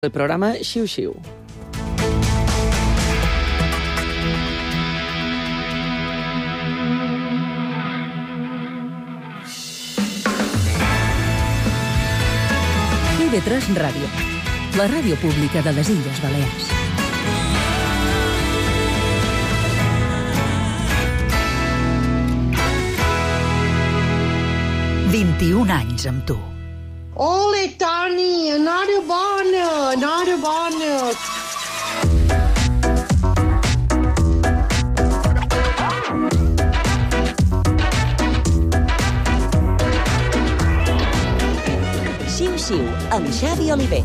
El programa Xiu Xiu. TV3 Ràdio, la ràdio pública de les Illes Balears. «21 anys amb tu». Ole, Toni, enhorabona, enhorabona. Xiu Xiu, amb Xavi Oliver.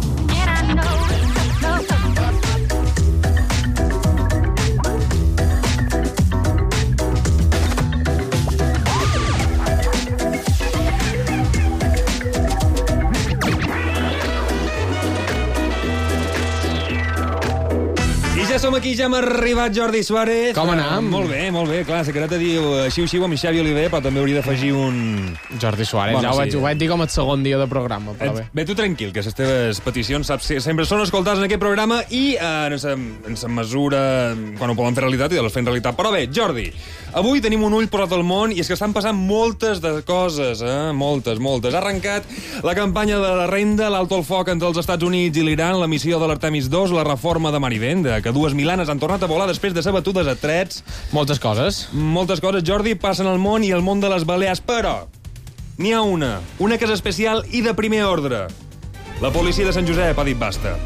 Ja som aquí, ja hem arribat, Jordi Suárez. Com anem? Molt bé, clar, Secreta diu Xiu Xiu amb Xavi Oliver, però també hauria d'afegir un... Jordi Suárez, Bueno, ja sí. ho vaig dir com el segon dia de programa, però bé. Bé, tu tranquil, que les teves peticions, saps, sempre són escoltades en aquest programa i en sa mesura, quan ho poden fer realitat, i de les fem realitat. Però bé, Jordi, avui tenim un ull posat al món i és que estan passant moltes de coses, moltes. Ha arrencat la campanya de la renda, l'alto el foc entre els Estats Units i l'Iran, la missió de l'Artemis II, la reforma de Marivenda, que dues milanes han tornat a volar després de ser batudes a trets. Moltes coses. Moltes coses, Jordi, passen al món i al món de les Balears, però n'hi ha una que és especial i de primer ordre. La policia de Sant Josep ha dit basta.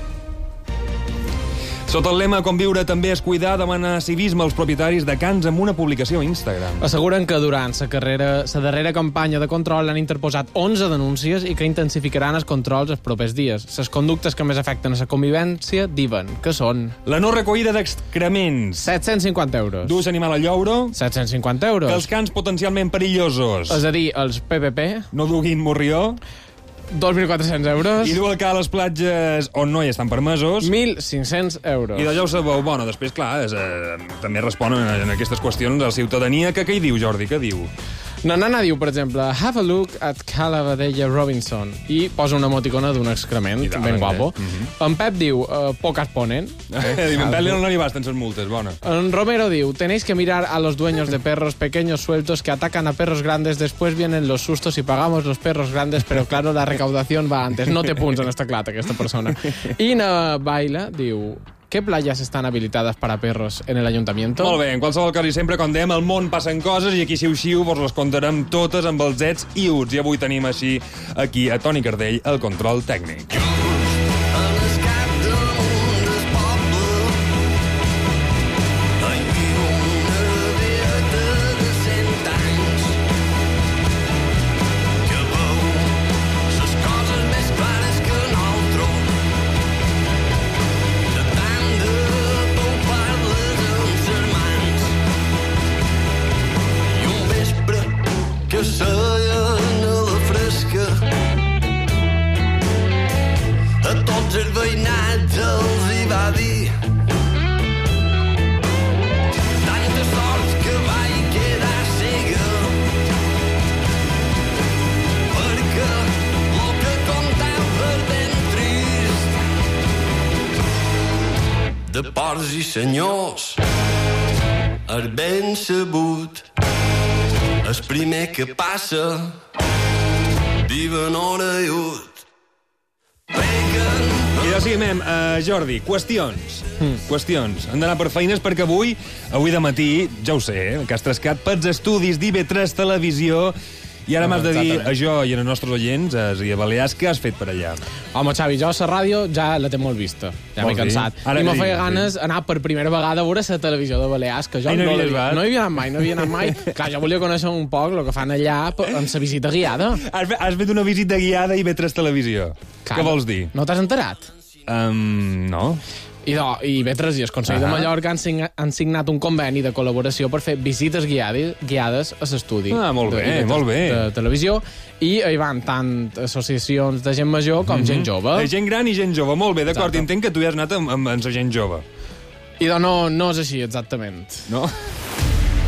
Sota el lema Conviure també és cuidar, demana civisme als propietaris de cans amb una publicació a Instagram. Asseguren que durant la darrera campanya de control han interposat 11 denúncies i que intensificaran els controls els propers dies. Les conductes que més afecten a la convivència diuen que són... La no recollida d'excrements. 750 euros. Dus animal al llouro. 750 euros. Que els cans potencialment perillosos És a dir, els PPP. no duguin morrió. 2.400 euros. I dur el ca a les platges on no hi estan permesos. 1.500 euros. I d'allò ho sabeu. Bueno, després, clar, també responen en aquestes qüestions a la ciutadania. Què hi diu, Jordi? Què diu? Na Nana diu, per exemple, have a look at Calavadella Robinson, i posa una emoticona d'un excrement, ben guapo. En Pep diu, pocas ponen. En Pep no li basten les multes, bona. En Romero diu, tenéis que mirar a los dueños de perros pequeños sueltos que atacan a perros grandes, después vienen los sustos y pagamos los perros grandes, pero claro, la recaudación va antes. No té punts en esta clata, aquesta persona. I na Baila diu... ¿Qué playas están habilitadas para perros en el ayuntamiento? Molt bé, en qualsevol cas i sempre, com dèiem, al món passen coses i aquí Xiu-Xiu vos les contarem totes amb els ets i uts. I avui tenim així, aquí, a Toni Cardell, el control tècnic. Que seien a la fresca, a tots els veïnats els hi va dir tanta sort que vaig quedar cega, perquè el que comptava ben trist de porcs i senyors és ben sabut. El primer que passa viven orellut. I ja seguim, Jordi, qüestions. Qüestions. Hem d'anar per feines perquè avui de matí, ja ho sé, que has trascat pels estudis d'IV3 Televisió i ara m'has de dir a jo i als nostres oients, i a Balears, què has fet per allà? Home, Xavi, jo la ràdio ja la té molt vista. Ja m'he cansat. I me feia ganes anar per primera vegada a veure la televisió de Balears, que jo no hi havia anat mai. Clar, jo volia conèixer un poc el que fan allà amb la visita guiada. Has fet una visita guiada a IV3 Televisió. Què vols dir? No t'has enterat? No. I IV3 i el Consell de Mallorca han signat un conveni de col·laboració per fer visites guiades a l'estudi. Molt bé, molt bé. De televisió, i hi van tant associacions de gent major com gent jove. Gent gran i gent jove, molt bé, d'acord. Entenc que tu ja has anat amb la gent jove. I no és així, exactament. No?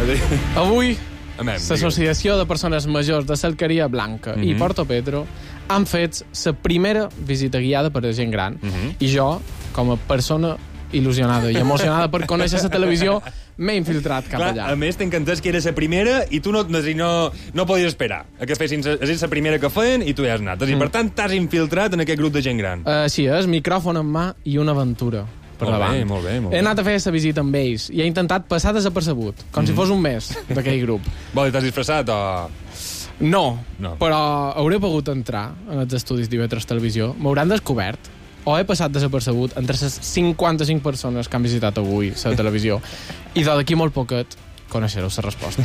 Avui, l'Associació de Persones Majors de l'Alqueria Blanca i Porto Pedro han fet la primera visita guiada per a gent gran. I jo, com a persona il·lusionada i emocionada per conèixer la televisió, m'he infiltrat cap allà. A més, t'encantés que era la primera i tu no podies esperar a que fessin la primera que feien i tu ja has anat. I per tant, t'has infiltrat en aquest grup de gent gran. Així és, micròfon en mà i una aventura per davant. Molt bé. He anat a fer la visita amb ells i he intentat passar desapercebut, com si fos un mes d'aquell grup. Vol dir, t'has disfressat o...? No, No. però hauré pogut entrar en els estudis d'IV3 Televisió, m'hauran descobert, o he passat desapercebut entre les 55 persones que han visitat avui la televisió, i d'aquí molt poquet coneixereu la resposta.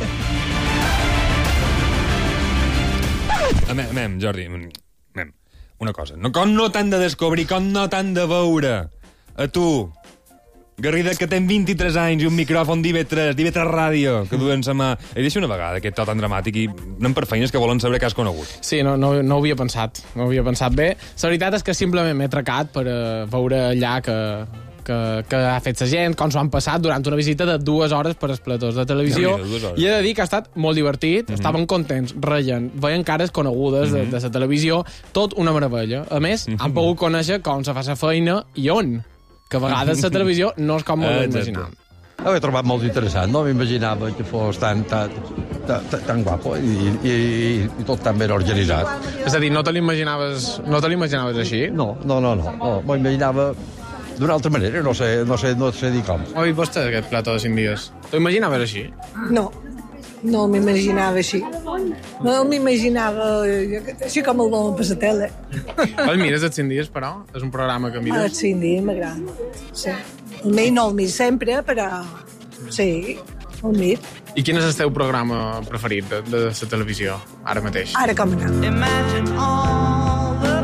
Mem, Jordi, una cosa. Com no t'han de descobrir, com no t'han de veure a tu, Garriga, que ten 23 anys i un micròfon d'IV3 Ràdio, que duen sa mà. He deixat una vegada aquest to tan dramàtic i anem per feines que volen saber què has conegut. Sí, no ho havia pensat. No ho havia pensat bé. La veritat és que simplement m'he trecat per veure allà que ha fet la gent, com s'ho han passat durant una visita de 2 hores per als platós de televisió. I he de dir que ha estat molt divertit, estaven contents, reien, veien cares conegudes de la televisió, tot una meravella. A més, han pogut conèixer com se fa la feina i on, que a vegades la televisió no és com ho imaginàvem. Ho he trobat molt interessant, no m'imaginava que fos tan guapo i tot tan ben organitzat. És a dir, no te l'imaginaves així? No, m'ho imaginava d'una altra manera, no sé dir com. Ho ha vist vostè, aquest plató de 5 dies? T'ho imaginaves així? No m'imaginava així. No m'imaginava així com el veuen per la tele. El mires els 5 dies, però? És un programa que mires? Els 5 dies m'agrada. Sí. No el mir sempre, però sí, el mir. I quin és el teu programa preferit de la televisió, ara mateix? Ara com anar. Imagine all the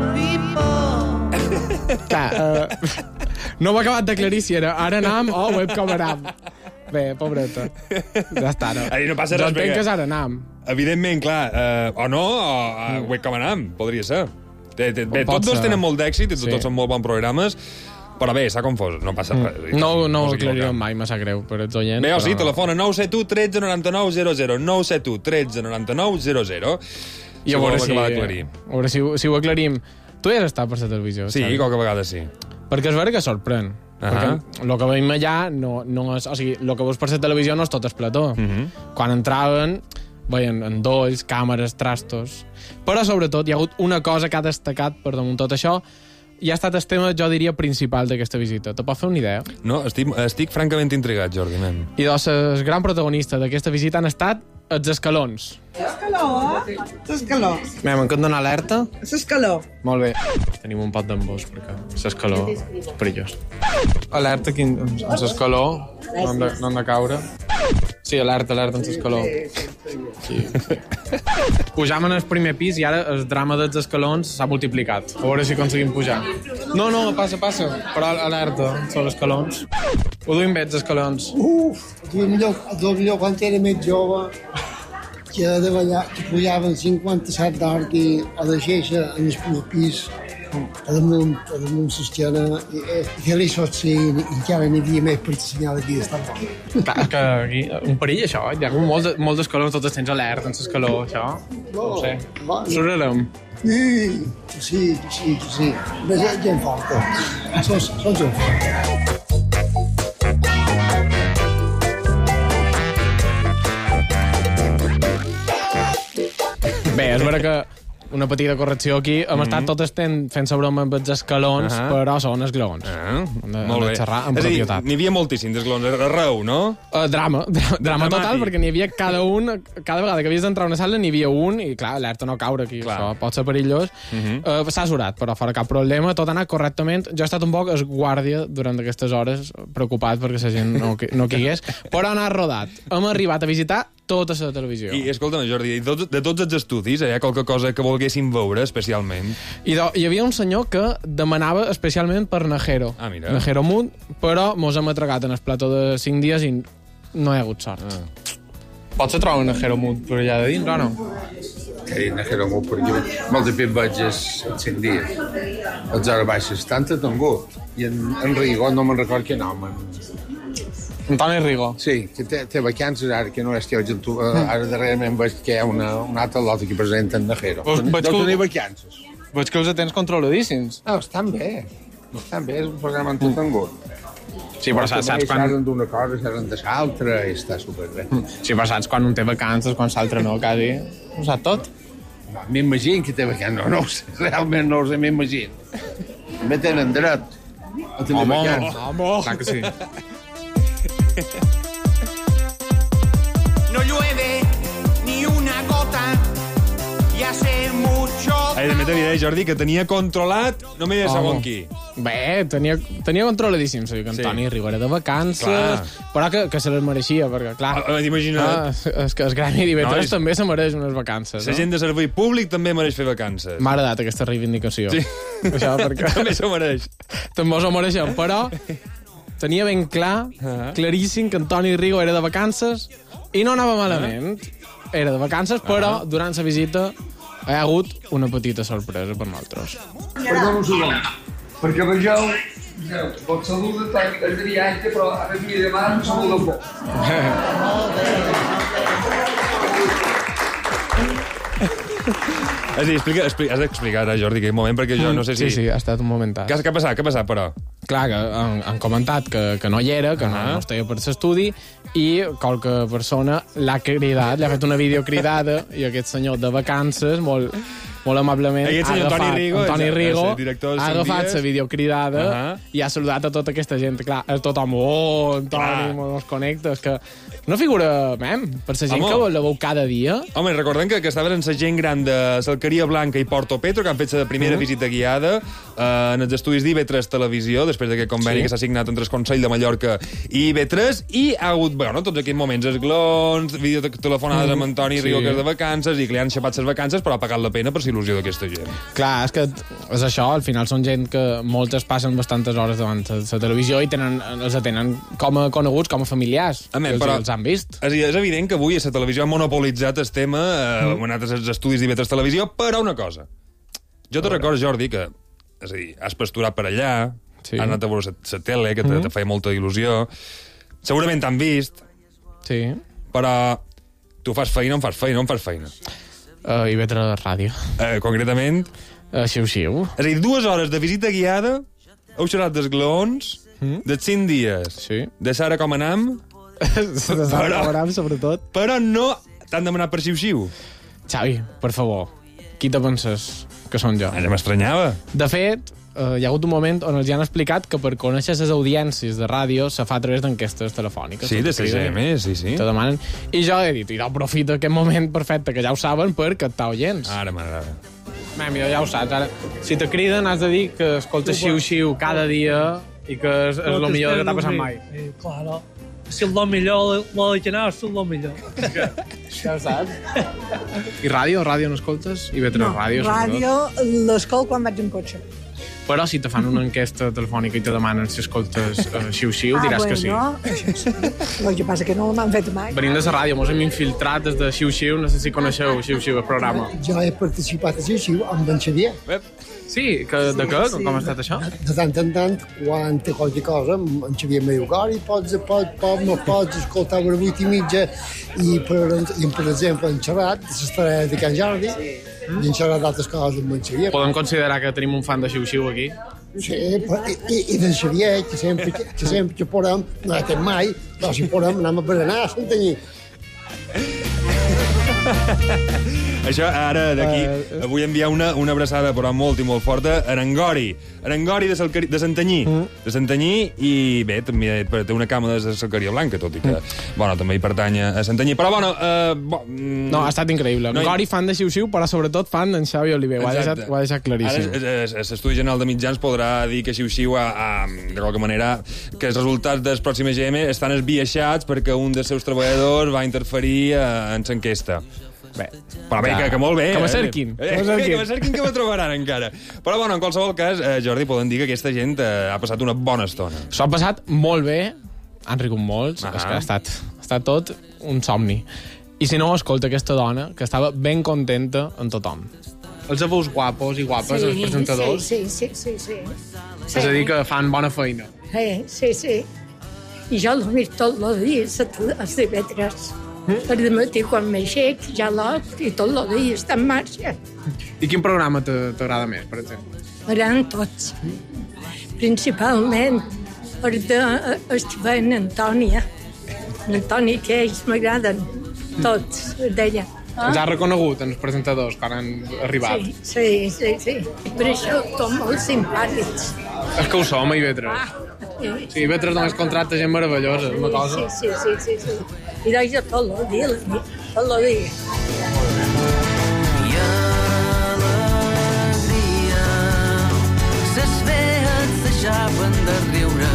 people. Clar, no m'ha acabat d'aclarir si era ara anam o webcam anam. Bé, pobreta. Ja està, no. Ahí no passa jo res, entenc que és ara anam. Evidentment, clar, o no, o webcam anam, podria ser. Bé, tots dos tenen molt d'èxit, tots són molt bons programes, però bé, s'ha confós, no passa res. No ho aclarirem mai, me sap greu per els oients. Bé, o sí, telefona 971 13 99 00, 971 13 99 00. I a veure si ho aclarim. Tu ja has estat per la televisió? Sí, qualque vegada sí. Perquè és vera que sorprèn. Perquè el que veiem allà no és... O sigui, el que veus per la televisió no és tot el plató. Quan entraven, veien endolls, càmeres, trastos... Però, sobretot, hi ha hagut una cosa que ha destacat per damunt tot això, i ha estat el tema, jo diria, principal d'aquesta visita. Te pots fer una idea? No, estic francament intrigat, Jordi, nen. I doncs, els grans protagonistes d'aquesta visita han estat els escalons. L'escaló. Em cal donar alerta? L'escaló. Molt bé. Tenim un pot d'embós, perquè l'escaló és perillós. Alerta aquí amb l'escaló. No han de caure. Sí, alerta amb l'escaló. Sí. Pujàvem al primer pis i ara el drama dels escalons s'ha multiplicat. A veure si aconseguim pujar. No, passa. Però alerta sobre els escalons. Ho duim bé, els escalons. El millor quan era més jove, que pujaven 57 d'art i a deixar en el primer pis, a damunt l'esquena, i fer-li sotsi, i encara n'hi havia més per assenyalar aquí d'estar bo. Clar, que aquí, un perill, això. Hi ha molts escalons, tots tens alerta en l'escaló, això. No ho sé. Sorrarem. Sí. Però gent forta. Són gent forta. Bé, és vera que una petita correcció aquí. Hem estat totes fent la broma amb els escalons, però són esglaons. Molt bé. Xerrar amb propietat. N'hi havia moltíssims d'esglaons arreu, no? Drama total, perquè n'hi havia cada vegada que havies d'entrar a una sala n'hi havia un, i clar, alerta no caure aquí, això pot ser perillós. S'ha asurat, però fora cap problema, tot ha anat correctament. Jo he estat un poc guàrdia durant aquestes hores, preocupat perquè la gent no caigués, però ha anat rodat. Hem arribat a visitar tota la televisió. I escolta'm, Jordi, de tots els estudis hi ha qualque cosa que volguéssim veure especialment? Hi havia un senyor que demanava especialment per Najero. Mira. Najero Mood, però mos hem atragat en el plató de 5 dies i no hi ha hagut sort. Pots trobar un Najero Mood per allà de dins, o no? Que Najero Mood, perquè molts de pit veig els 5 dies. Els hores baixes, tant ha tingut. I en Rigo, no me'n record quin nom, Antoni Rigo. Sí, que té vacances ara, que no estiu ara darrerament veig que hi ha una altra lota que presenten Najero. Veig que tenir vacances. Veig que els tens controladíssims. No, estan bé, és un programa entretengut. Sí, però saps quan... Xerren d'una cosa, xerren de l'altra, i està superbé. Sí, però saps quan un té vacances, quan l'altre no, quasi... Ho sap tot? M'imagino que té vacances, no ho sé, realment no ho sé, m'imagino. També tenen dret a tenir vacances. Home, clar que sí. No llueve ni una gota y hace mucho... També t'havia de dir, Jordi, que tenia controlat, no m'he de segon qui. Bé, tenia controladíssim, que Antoni Rigo era de vacances, però que se les mereixia, perquè, clar... Imagina't. És que el Gremi d'IV3 també se mereix unes vacances. La gent de servei públic també mereix fer vacances. M'ha agradat aquesta reivindicació. Sí. Això, perquè... També s'ho mereix. També s'ho mereixem, però tenia ben clar, claríssim, que Antoni Rigo era de vacances i no anava malament. Era de vacances, però durant la visita hi ha hagut una petita sorpresa per nosaltres. Perdona un segon, perquè vegeu, vos saluda tant el de viatge, però a mi de mà no saluda un poc. Has d'explicar ara, Jordi, aquell moment, perquè jo no sé si... Sí, ha estat un momentat. Què ha passat, però? Clar, que han comentat que no hi era, que no estava per l'estudi, i qualque persona l'ha cridat, li ha fet una videocridada, i aquest senyor de vacances, molt amablement, Antoni Rigo, ha agafat la videocridada i ha saludat a tota aquesta gent. Clar, tothom, Antoni, mos connecta. És que una figura, per la gent que la veu cada dia. Home, recordem que estaven en la gent gran de Salcaria Blanca i Porto Petro, que han fet la primera visita guiada en els estudis d'IV3 Televisió, després d'aquest conveni que s'ha signat entre el Consell de Mallorca i IV3, i ha hagut, tots aquests moments, esglons, videotelefonades amb Antoni Rigo, que és de vacances, i que li han xapat les vacances, però ha pagat la pena per il·lusió d'aquesta gent. Clar, és que és això, al final són gent que moltes passen bastantes hores davant la televisió i els tenen com a coneguts, com a familiars, però els han vist. És evident que avui a la televisió ha monopolitzat el tema, han anat als estudis d'IV3 Televisió, però una cosa. Jo te recordo, Jordi, que és a dir, has pasturat per allà, has anat a veure la tele, que te feia molta il·lusió, segurament t'han vist, però tu fas feina o no fas feina? IV3 Ràdio. Concretament? Xiu-xiu. És a dir, 2 hores de visita guiada, heu xerrat dels glaons, dels 5 dies, de Sara com anam, sobretot. Però no t'han demanat per xiu-xiu. Xavi, per favor, qui te penses que són jo? Ja m'estranyava. De fet, hi ha hagut un moment on els han explicat que per conèixer les audiències de ràdio se fa a través d'enquestes telefòniques. Sí, de CGM, sí. Te demanen. I jo he dit, aprofita aquest moment perfecte, que ja ho saben, per captar oients. Ara m'agrada. Mira, ja ho saps. Ara, si te criden, has de dir que escoltes xiu-xiu cada dia i que és el millor que t'ha passat mai. Claro. Si és el millor, l'original és el millor. Ja ho saps. I ràdio? Ràdio no escoltes? IV3 Ràdio, sobretot. Ràdio l'escolto quan vaig en cotxe. Però si te fan una enquesta telefònica i te demanen si escoltes xiu-xiu, diràs que sí. Això sí. El que passa que no m'han fet mai. Venim de la ràdio, mos hem infiltrat des de xiu-xiu, no sé si coneixeu xiu-xiu, el programa. Jo he participat a xiu-xiu amb en Xavier. Sí, de què? Com ha estat això? De tant en tant, quan té qualque cosa, en Xavier em diu, Gori, pots escoltar a les 8:30 i, per exemple, en xerrat, s'estarà de Can Jordi, i en xerrat d'altres coses amb en Xavier. Podem considerar que tenim un fan de xiu-xiu aquí? Sí, i d'en Xavier, que sempre que podem, no la tem mai, però si podem anem a berenar, s'entengui. Això, ara, d'aquí, vull enviar una abraçada, però molt i molt forta, a Arengori de Santanyí. De Santanyí, i bé, també té una cama de Salcaria Blanca, tot i que, també hi pertany a Santanyí. Però, no, ha estat increïble. Gori, fan de xiu-xiu, però sobretot fan d'en Xavi Oliver. Ho ha deixat claríssim. Ara, l'Estudi General de Mitjans podrà dir que xiu-xiu, de qualque manera, que els resultats del pròxim EGM estan esbiaixats perquè un dels seus treballadors va interferir en l'enquesta. Però bé, que molt bé. Que m'acerquin. Que me trobaran encara. Però, en qualsevol cas, Jordi, poden dir que aquesta gent ha passat una bona estona. S'ho ha passat molt bé, han rigut molts, és que ha estat tot un somni. I si no, escolta aquesta dona, que estava ben contenta amb tothom. Els veus guapos i guapes, els presentadors? Sí. És a dir, que fan bona feina. Sí. I jo l'he vist tot el dia, els divendres. Per dematí, quan m'aixec, ja l'ot i tot el dia està en marxa. I quin programa t'agrada més, per exemple? M'agraden tots. Principalment per Esteban Antònia. Antoni Queix, m'agraden tots, deia. Els has reconegut, els presentadors, quan han arribat? Sí. Per això són molt simpàtics. És que ho som, a IB3. Sí, IB3 només contracta gent meravellosa, és una cosa. Sí. I doncs jo tot el dia, tot el dia. I alegria, ses vees deixaven de riure.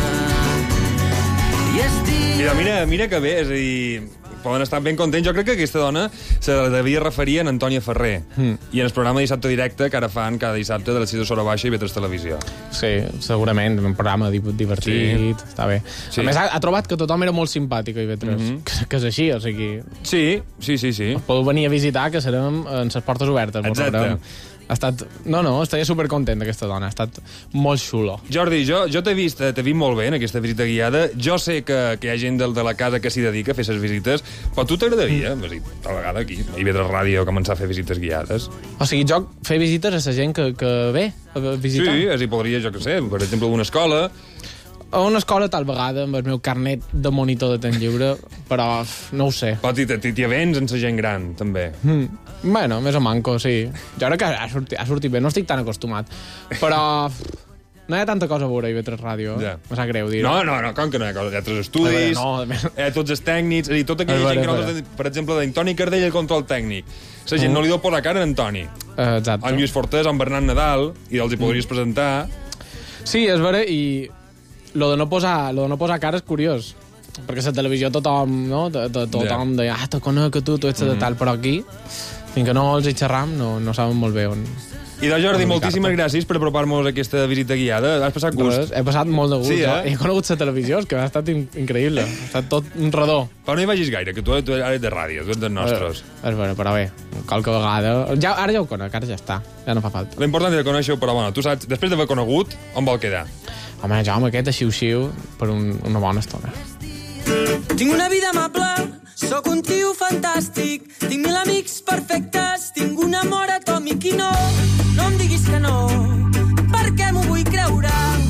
Mira que bé, és a dir, poden estar ben contents. Jo crec que aquesta dona se devia referir a Antònia Ferrer i en el programa Dissabte Directe que ara fan cada dissabte de les 6 d'Hora Baixa i IB3 Televisió. Sí, segurament, un programa divertit, està bé. Sí. A més, ha trobat que tothom era molt simpàtic a IB3, que és així, o sigui... Sí. Podeu venir a visitar, que serem en les portes obertes. Exacte. Estaria supercontent d'aquesta dona, ha estat molt xulo. Jordi, jo t'he vist molt bé en aquesta visita guiada. Jo sé que hi ha gent de la casa que s'hi dedica a fer les visites, però tu t'agradaria, tal vegada aquí, a IB3 Ràdio, començar a fer visites guiades? O sigui, jo fer visites a la gent que ve a visitar. Sí, així podria, jo què sé, per exemple, una escola... A una escola tal vegada, amb el meu carnet de monitor de temps lliure, però no ho sé. Però t'hi avens amb la gent gran, també. Bueno, més o manco, sí. Jo crec que ha sortit bé, no estic tan acostumat. Però no hi ha tanta cosa a veure a IB3 Ràdio. Ja. Me sap greu dir-ho. No, com que no hi ha cosa? Hi ha altres estudis, tots els tècnics, és a dir, tota aquella gent que nosaltres, per exemple, d'Antoni Cardell, el control tècnic. La gent no li deu posar cara a Antoni. Exacte. En Lluís Fortés, en Bernat Nadal, i els hi podries presentar. Sí, és vera, i lo de no posar cara és curiós, perquè a la televisió tothom, no? Tothom deia, te conec, tu ets de tal, però aquí, fins que no els hi xerram, no saben molt bé on... I de Jordi, moltíssimes gràcies per apropar-nos a aquesta visita guiada. Has passat gust? He passat molt de gust. Sí, He conegut la televisió, que ha estat increïble. Ha estat tot un redó. Però no hi vagis gaire, que tu ara ets de ràdio, tu ets dels nostres. És vera, però bé, qualque vegada... Ara ja ho conec, ara ja està, ja no fa falta. L'important és que coneixeu, però bueno, tu saps, després d'haver conegut, on vol quedar? Home, jo amb aquest xiu-xiu per una bona estona. Tinc una vida amable, sóc un tio fantàstic, tinc 1000 amics perfectes, tinc un amor atòmic i no em diguis que no, perquè m'ho vull creure.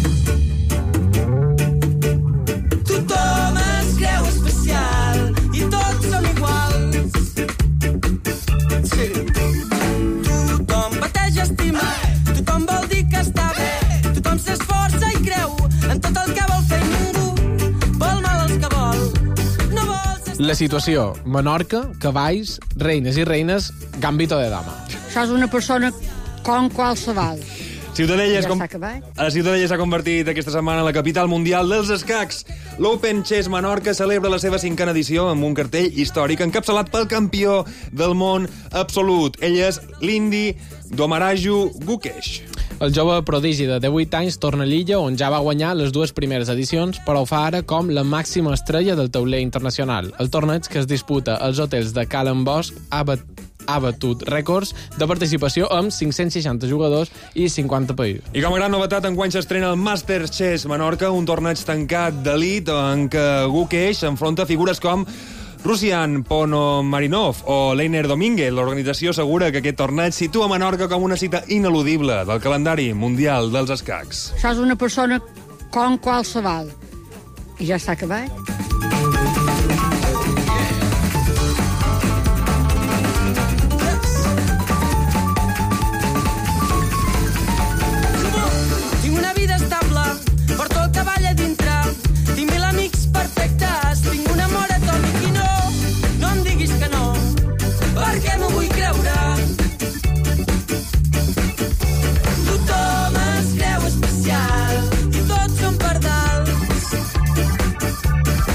Tothom es creu especial i tots som iguals. Sí. Tothom pateix estima, tothom vol dir que està bé, tothom s'esforça i creu en tot el que vol fer i ningú vol mal als que vol. No vols... La situació, Menorca, cavalls, reines i reines, gambito de dama. Això és una persona com qualsevol. Ciutadella s'ha convertit aquesta setmana en la capital mundial dels escacs. L'Open Chess Menorca celebra la seva 5a edició amb un cartell històric encapçalat pel campió del món absolut. Ell és l'indi Domaraju Gukesh. El jove prodigi de 18 anys torna a l'illa on ja va guanyar les 2 primeres edicions, però ho fa ara com la màxima estrella del tauler internacional. El torneig, que es disputa als hotels de Calen Bosch, ha batut rècords de participació amb 560 jugadors i 50 països. I com a gran novetat, enguany s'estrena el Masters Chess Menorca, un torneig tancat d'elit en què Gukesh s'enfronta figures com Rusian Ponomarinov o Leiner Domínguez. L'organització assegura que aquest torneig situa Menorca com una cita ineludible del calendari mundial dels escacs. Això és una persona com qualsevol. I ja està acabat. Tinc una vida estable, porto el cavall a dintre, tinc 1000 amics perfectes, tinc un amor atòmic i no em diguis que no, perquè m'ho vull creure. Tothom es creu especial i tots som pardals.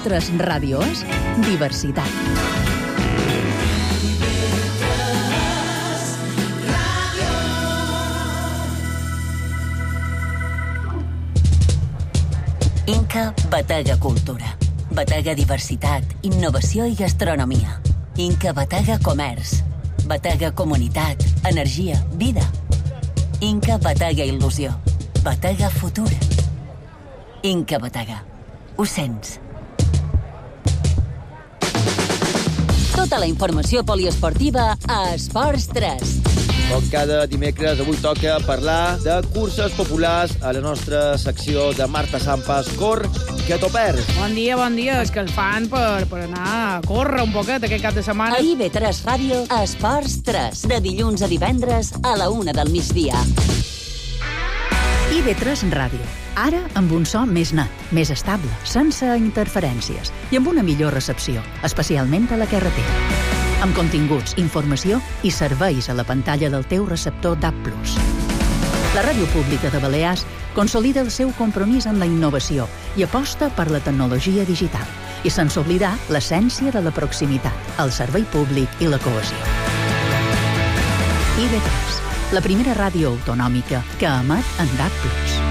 IB3 Ràdio és diversitat. Inca Batega Cultura. Batega Diversitat, Innovació i Gastronomia. Inca Batega Comerç. Batega Comunitat, Energia, Vida. Inca Batega Il·lusió. Batega Futur. Inca Batega. Ho sents? Tota la informació poliesportiva a Esports 3. Com cada dimecres, avui toca parlar de curses populars a la nostra secció de Marta Sampas, Cor, que t'ho perds. Bon dia, és que el fan per anar a córrer un poquet aquest cap de setmana. A IB3 Ràdio, a Esports 3, de dilluns a divendres a la 1 del migdia. IB3 Ràdio. Ara amb un so més net, més estable, sense interferències i amb una millor recepció, especialment a la carretera. Amb continguts, informació i serveis a la pantalla del teu receptor DAB+. La Ràdio Pública de Balears consolida el seu compromís amb la innovació i aposta per la tecnologia digital, i sense oblidar l'essència de la proximitat, el servei públic i la cohesió. IB3, la primera ràdio autonòmica que emet en DAB+.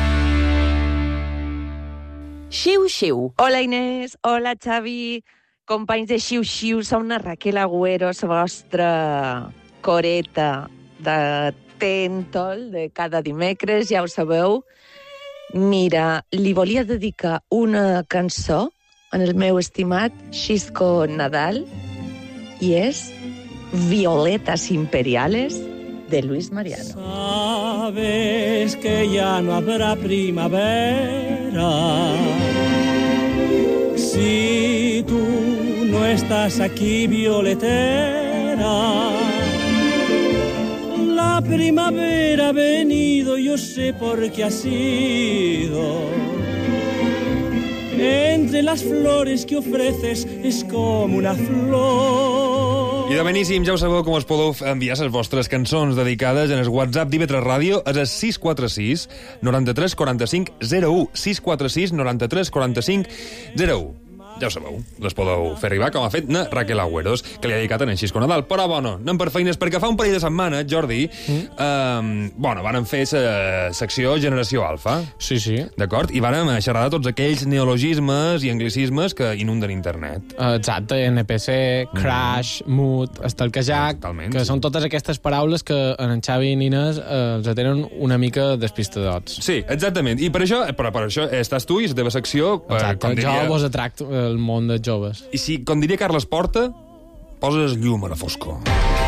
Xiu-xiu. Hola Inés, hola Xavi. Companys de Xiu-Xiu, som la Raquel Agüero, la vostra coreta de Tèntol de cada dimecres, ja ho sabeu. Mira, li volia dedicar una cançó en el meu estimat Xisco Nadal i és Violetas Imperiales de Luis Mariano. Sabes que ya no habrá primavera si tú no estás aquí, violetera. La primavera ha venido, yo sé por qué ha sido. Entre las flores que ofreces es como una flor. I de beníssim, ja ho sabeu com us podeu enviar les vostres cançons dedicades en el WhatsApp d'IB3 Ràdio, és el 646 93 45 01. 646 93 45 01. Ja ho sabeu, les podeu fer arribar, com ha fet na Raquel Agüeros, que li ha dedicat en Xisco Nadal. Però, bueno, anem per feines, perquè fa un parell de setmanes, Jordi, vàrem fer la secció Generació Alfa. Sí. D'acord? I vàrem xerrar de tots aquells neologismes i anglicismes que inunden internet. Exacte, NPC, crash, mood, estalquejac, que són totes aquestes paraules que en Xavi i Inés els tenen una mica despistadots. Sí, exactament. I per això estàs tu i la teva secció... Exacte, jo vos atracto el món dels joves. I si, com diria Carles Porta, poses llum a la foscor.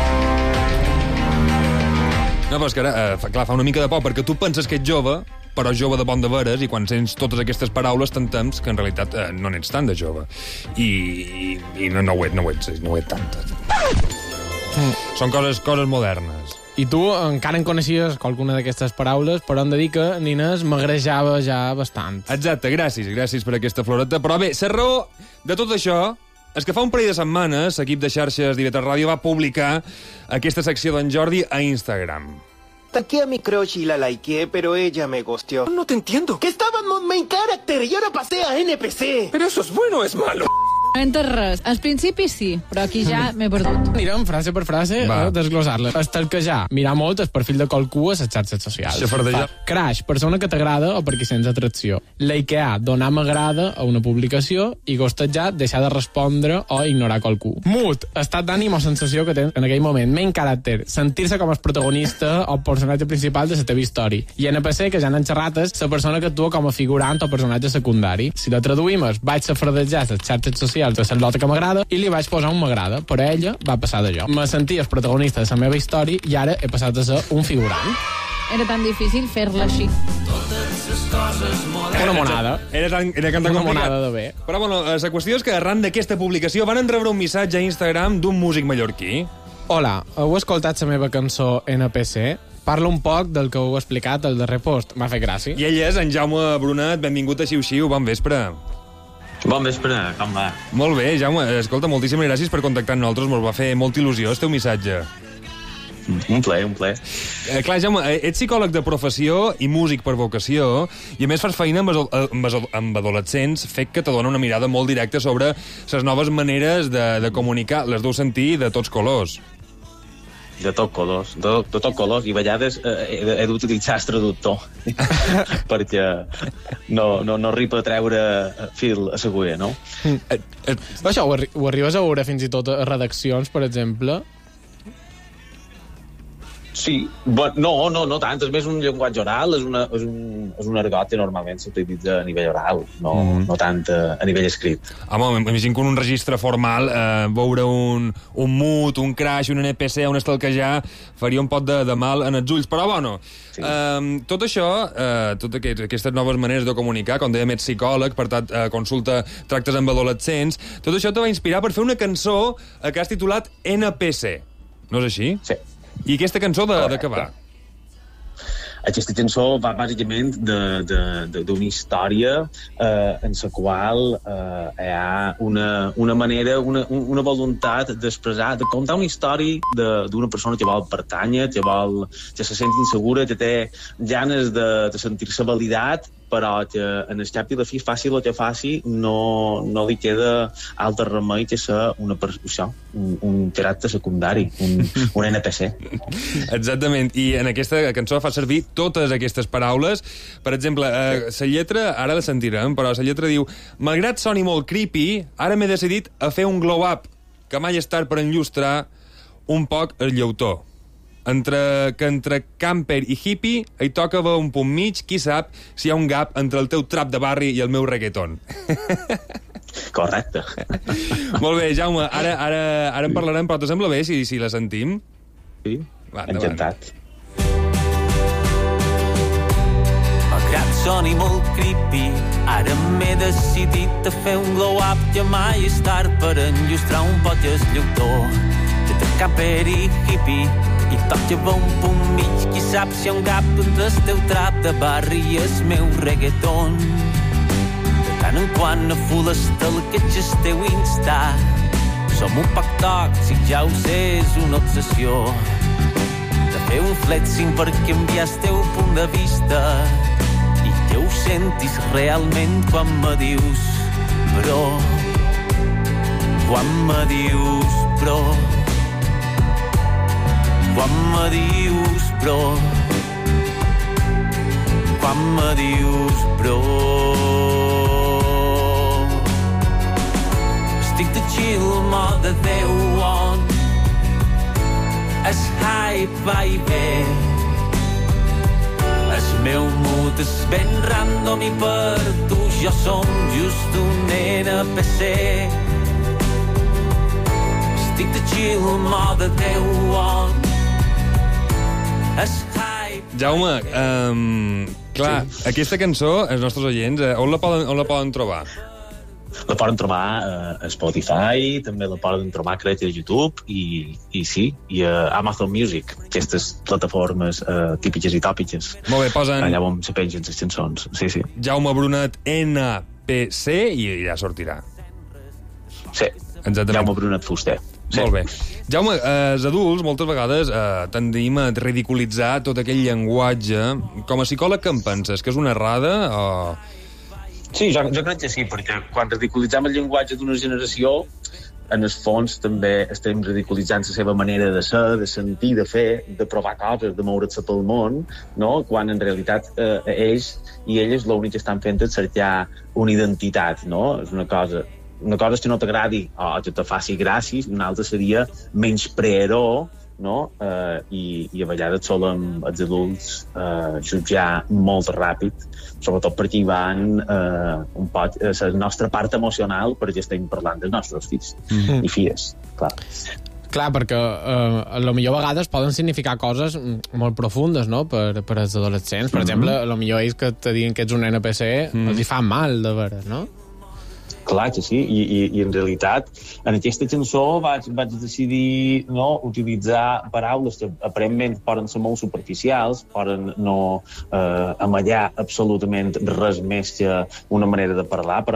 No, però és que ara, clar, fa una mica de por, perquè tu penses que ets jove, però jove de bon de veres, i quan sents totes aquestes paraules t'entems que en realitat no n'ets tant de jove. I no ho ets tant. Són coses modernes. I tu encara en coneixies qualcuna d'aquestes paraules, però hem de dir que Nines m'agrejava ja bastant. Exacte, gràcies per aquesta floreta. Però bé, la raó de tot això és que fa un parell de setmanes l'equip de xarxes d'IB3 Ràdio va publicar aquesta secció d'en Jordi a Instagram. Tanqué a mi crush y la likeé, pero ella me ghosteó. No te entiendo. Que estaba en main character y ahora pasé a NPC. Pero eso es bueno o es malo. No entes res. Al principi sí, però aquí ja m'he perdut. Anirem frase per frase a desglosar-la. Estalquejar, mirar molt el perfil de qualcú a les xarxes socials. Xafardejar. Crash, persona que t'agrada o per qui sents atracció. Likear, donar m'agrada a una publicació. I ghostejar, deixar de respondre o ignorar qualcú. Mood, estat d'ànim o sensació que tens en aquell moment. Main character, sentir-se com el protagonista o personatge principal de la teva història. I NPC, que ja n'han xerrat, és la persona que actua com a figurant o personatge secundari. Si la traduïm és, vaig xafardejar les xarxes socials de l'altre que m'agrada i li vaig posar un m'agrada, però ella va passar d'allò. Me sentia el protagonista de la meva història i ara he passat a ser un figurant. Era tan difícil fer-la així. Una monada. Era tan una monada de bé. Però bueno, la qüestió és que arran d'aquesta publicació van rebre un missatge a Instagram d'un músic mallorquí. Hola, heu escoltat la meva cançó NPC? Parla un poc del que heu explicat al darrer post. M'ha fet gràcia. I ell és en Jaume Brunet. Benvingut a Xiu-Xiu. Bon vespre. Bon vespre, com va? Molt bé, Jaume. Escolta, moltíssimes gràcies per contactar amb nosaltres. Ens va fer molta il·lusió el teu missatge. Un plaer. Clar, Jaume, ets psicòleg de professió i músic per vocació, i a més fas feina amb adolescents, fet que te dona una mirada molt directa sobre les noves maneres de comunicar, les deu sentir de tots colors. De tot colors, i a vegades he d'utilitzar el traductor perquè no arriba a treure fil a l'agulla, no? Això ho arribes a veure fins i tot a redaccions, per exemple? Sí, no tant, és més un llenguatge oral, és un argot que normalment s'utilitza a nivell oral, no tant a nivell escrit. Home, m'imagino que un registre formal, veure un mut, un crash, un NPC, un estalquejar, faria un pot de mal en els ulls, però bueno, sí. Tot això, totes aquestes noves maneres de comunicar, com dèiem, ets psicòleg, per tant, consulta tractes amb adolescents, tot això te va inspirar per fer una cançó que has titulat NPC, no és així? Sí. I aquesta cançó de què va? Aquesta cançó va bàsicament d'una història en la qual hi ha una manera, una voluntat d'expressar, de contar una història d'una persona que vol pertànyer, que se sent insegura, que té ganes de sentir-se validat, però que en el cap i la fi faci el que faci no li queda altre remei que ser un caràcter secundari, un NPC. Exactament, i en aquesta cançó fa servir totes aquestes paraules. Per exemple, la lletra, ara la sentirem, però la lletra diu: malgrat soni molt creepy, ara m'he decidit a fer un glow-up, que mai és tard per enllustrar un poc el lleutó. Entre camper i hippie hi toca haver un punt mig, qui sap si hi ha un gap entre el teu trap de barri i el meu reggaeton. Correcte. Molt bé, Jaume, ara en parlarem, però te sembla bé si la sentim? Sí, encantat. Malgrat soni molt creepy, ara m'he decidit a fer un glow-up, que mai és tard per enllustrar un poc el lleutó. Entre camper i hippie i toca un punt mig, qui sap si hi ha un gap entre el teu trap de barri i el meu reggaeton. De tant en quan a full estalqueig el teu Insta, som un poc tòxics, ja ho sé, és una obsessió de fer un flexing per canviar el teu punt de vista i que ho sentis realment quan me dius bro, quan me dius bro, quan me dius bro, quan me dius bro. Estic de chill, mode 10 on, es hype va i ve, el meu mood és ben random i per tu jo som just un NPC. Estic de chill, mode 10 on, Jaume, clar, sí. Aquesta cançó, els nostres oients, on la poden trobar? La poden trobar a Spotify, també la poden trobar, crec, a YouTube i sí, i a Amazon Music, aquestes plataformes típiques i tòpiques. Molt bé, posen... Allà on se pengen les cançons, sí. Jaume Brunet NPC i ja sortirà. Sí, exactament. Jaume Brunet Fuster. Sí. Molt bé. Jaume, els adults moltes vegades tendim a ridiculitzar tot aquell llenguatge. Com a psicòleg, què en penses? Que és una errada o... Sí, jo crec que sí, perquè quan ridiculitzem el llenguatge d'una generació, en el fons també estem ridiculitzant la seva manera de ser, de sentir, de fer, de provar coses, de moure's pel món, no? Quan en realitat ells i elles l'únic que estan fent és cercar una identitat, no? És una cosa és que no t'agradi o que te faci gràcies, una altra seria menyspreador, no? I a vegades solem els adults jutjar molt ràpid, sobretot perquè hi van un poc la nostra part emocional, perquè estem parlant dels nostres fills i filles, clar. Clar, perquè potser a vegades poden significar coses molt profundes, no?, per als adolescents. Per exemple, potser ells que te diuen que ets un NPC els hi fan mal, de veres, no? Clar que sí, i en realitat en aquesta cançó vaig decidir utilitzar paraules que aparentment poden ser molt superficials, poden no amallar absolutament res més que una manera de parlar, però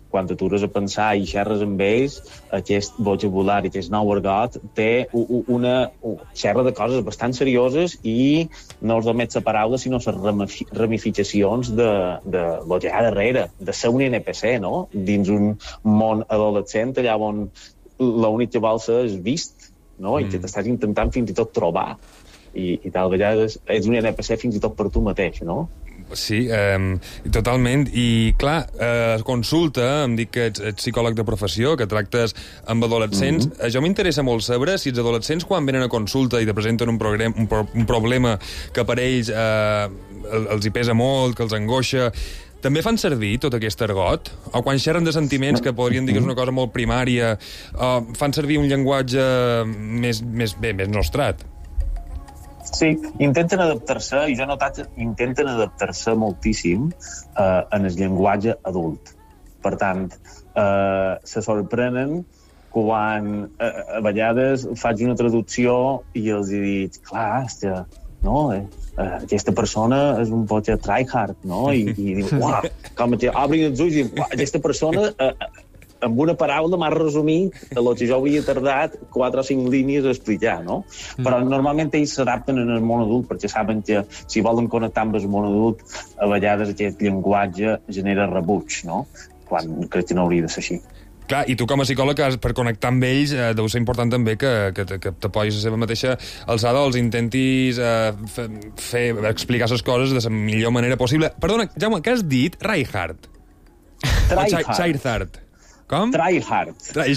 quan t'atures a pensar i xerres amb ells, aquest vocabulari, aquest nou argot, té xerra de coses bastant serioses i no els només la paraula, sinó les ramificacions de lo que hi ha darrere, de ser un NPC, no? Dins un món adolescent, allà on l'únic que vol ser és vist, no? I que t'estàs intentant fins i tot trobar. I tal vegades ets un NPC fins i tot per tu mateix, no? Sí, totalment. I, clar, consulta, em dic que ets psicòleg de professió, que tractes amb adolescents. Jo m'interessa molt saber si els adolescents, quan venen a consulta i te presenten un problema que per ells els hi pesa molt, que els angoixa, també fan servir tot aquest argot? O quan xerren de sentiments, que podrien dir que és una cosa molt primària, fan servir un llenguatge més nostrat? Sí, intenten adaptar-se, i jo he notat que intenten adaptar-se moltíssim en el llenguatge adult. Per tant, se sorprenen quan a vegades faig una traducció i els he dit, clar, hòstia, no, aquesta persona és un poc tryhard, no? I diu, uah, com que obrin els ulls i diu, aquesta persona... amb una paraula m'ha resumit el que jo havia tardat 4 o 5 línies a explicar, no? Però normalment ells s'adapten en el món adult perquè saben que si volen connectar amb el món adult, a vegades aquest llenguatge genera rebuig, no? Quan crec que no hauria de ser així. Clar, i tu com a psicòleg, per connectar amb ells, deu ser important també que t'apoyis a la seva mateixa alçada o els intentis explicar les coses de la millor manera possible. Perdona, Jaume, què has dit? Tryhard? Tryhard. Com? Tryhard.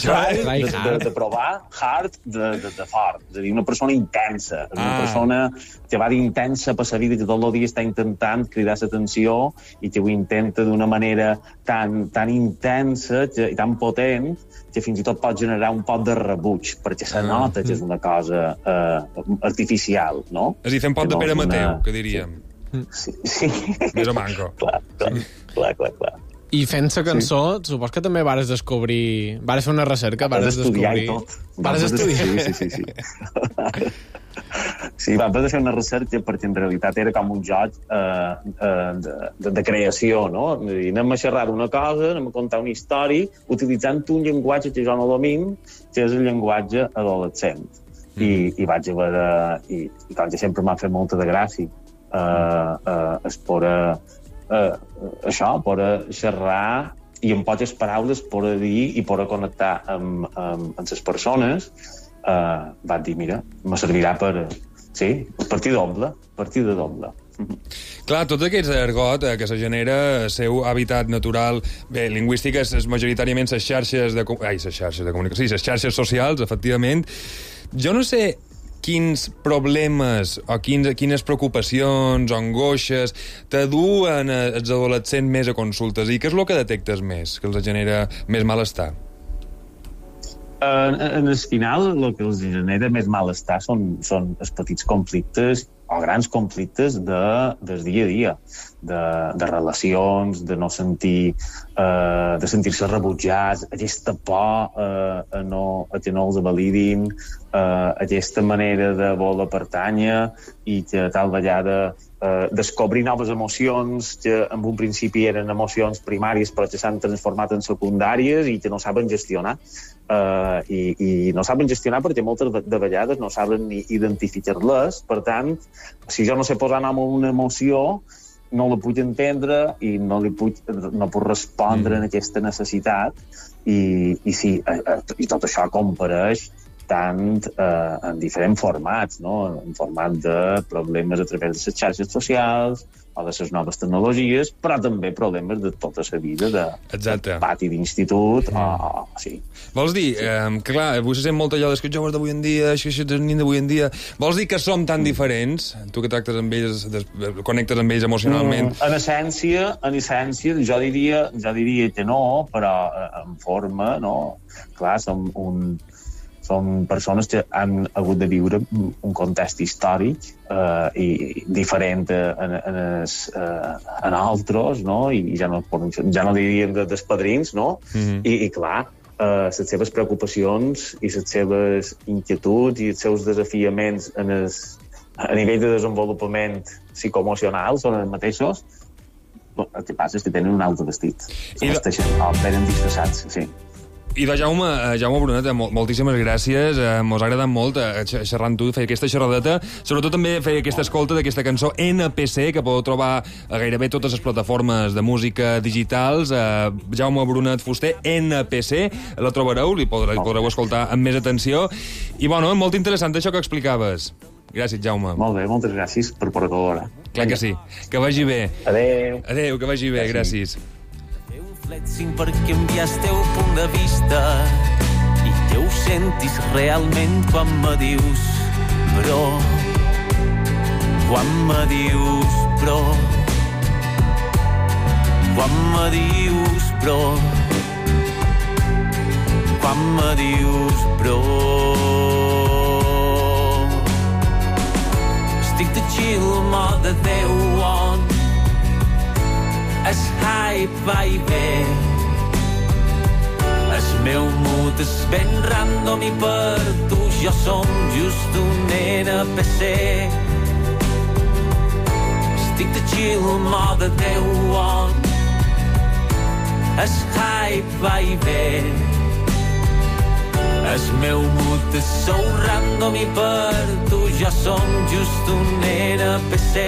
De provar, hard, de fort. És a dir, una persona intensa. Una persona que va d'intensa per la vida i que tot el dia està intentant cridar l'atenció i que ho intenta d'una manera tan intensa i tan potent que fins i tot pot generar un poc de rebuig, perquè se nota que és una cosa artificial, no? És a dir, fem pot de Pere Mateu, que diríem. Sí. Més o manco. Clar. I fent la cançó, supos que també vares descobrir... Vares fer una recerca, vares descobrir... Vares estudiar. Sí. Sí, vam poder fer una recerca perquè en realitat era com un joc de creació, no? Anem a xerrar una cosa, anem a contar una història, utilitzant un llenguatge que jo no domino, que és el llenguatge adolescent. I vaig haver de... I com que sempre m'ha fet molta de gràcia es poder... això, poder xerrar i amb poques paraules poder dir i poder connectar amb les persones, vaig dir, mira, me servirà per partir de doble. Clar, tot aquest argot que se genera, el seu hàbitat natural, bé, lingüístic és majoritàriament les xarxes de comunicació, sí, les xarxes socials, efectivament. Jo no sé quins problemes o quines preocupacions o angoixes t'aduen els adolescents més a consultes i què és el que detectes més, que els genera més malestar? En el final, el que els genera més malestar són els petits conflictes o grans conflictes del dia a dia, de relacions, de no sentir, de sentir-se rebutjats, aquesta por a que no els validin, aquesta manera de voler pertànyer i que tal vegada descobrir noves emocions que en un principi eren emocions primàries però que s'han transformat en secundàries i que no saben gestionar. I no saben gestionar perquè moltes de vegades no saben ni identificar-les. Per tant, si jo no sé posar nom a una emoció, no la puc entendre i no puc respondre en aquesta necessitat. I tot això compareix tant en diferents formats, no? En format de problemes a través de les xarxes socials o de les noves tecnologies, però també problemes de tota la vida, de pati d'institut. Sí. Vols dir, clar, avui se sent molt allò dels joves d'avui en dia, això dels nens d'avui en dia, vols dir que som tan diferents? Tu que tractes amb ells, connectes amb ells emocionalment? En essència, jo diria que no, però en forma, no? Clar, són persones que han hagut de viure un context històric i diferent en altres, no? I ja no diríem dels padrins, no? I clar, les seves preocupacions i les seves inquietuds i els seus desafiaments a nivell de desenvolupament psicoemocional són els mateixos El que passa és que tenen un altre vestit. Venen disfressats, sí. I de Jaume Brunet, moltíssimes gràcies. Mos ha agradat molt xerrar amb tu, fer aquesta xerradeta. Sobretot també fer aquesta escolta d'aquesta cançó NPC, que podeu trobar a gairebé totes les plataformes de música digitals. Jaume Brunet Fuster, NPC, la trobareu, li podreu escoltar amb més atenció. I, bueno, molt interessant això que explicaves. Gràcies, Jaume. Molt bé, moltes gràcies per col·laborar. Clar que sí. Que vagi bé. Adéu. Adéu, que vagi bé. Gràcies. Flexing per canviar el teu punt de vista i que ho sentis realment quan me dius bro, quan me dius bro, quan me dius bro, quan me dius bro. Estic de chill, mode 10 on. Es hype va i ve. El meu mood és ben random i per tu jo som just un NPC. Estic de chill, mode 10 on. El hype va i ve. El meu mood és so random i per tu jo som just un NPC.